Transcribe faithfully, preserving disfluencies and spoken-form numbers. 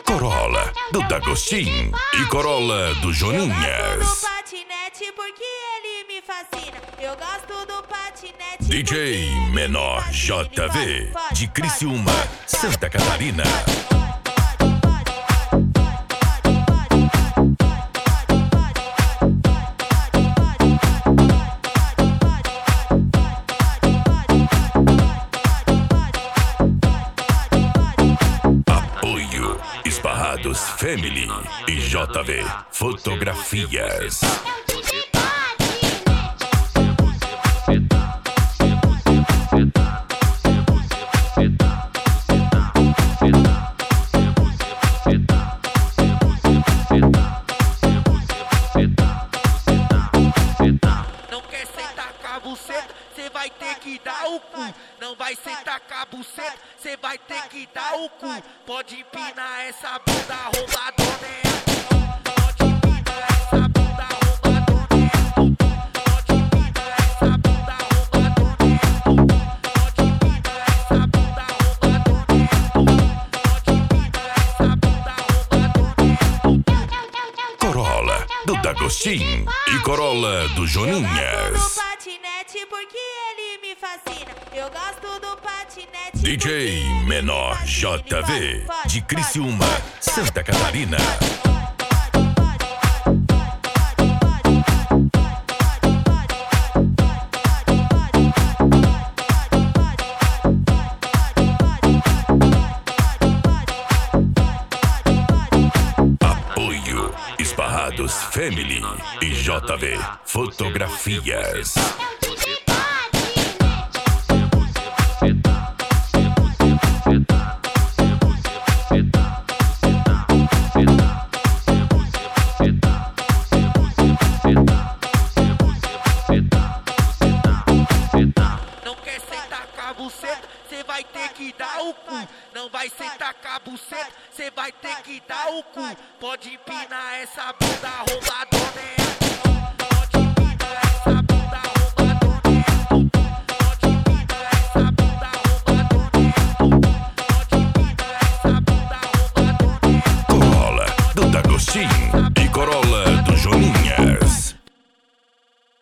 Corolla do D'Agostinho e Corolla do Joninhas. Eu gosto do patinete porque ele me fascina. Eu gosto do patinete. D J Menor J V de Criciúma, Santa Catarina. Apoio Esparrados Family e J V Fotografias. Não quer sentar com a buceta, cê vai ter que dar o cu. Não vai sentar com a buceta, cê vai ter que dar o cu. Pode empinar essa bunda roubadona, é Pode empinar essa bunda roubadona, é Pode empinar essa bunda roubadona, é Pode empinar essa bunda roubadona, é Pode empinar essa bunda roubadona, é Corolla do D'Agostinho e Corolla do Eu Joninhas. gosto do patinete porque ele me fascina. Eu gosto do patinete. D J Menor J V de Criciúma, Santa Catarina. Apoio Esparrados Family e J V Fotografias. Não quer sentar com a buceta, cê vai ter que dar o cu. Não vai sentar com a buceta, cê vai ter que dar o cu. Pode empinar essa bunda roubadona, é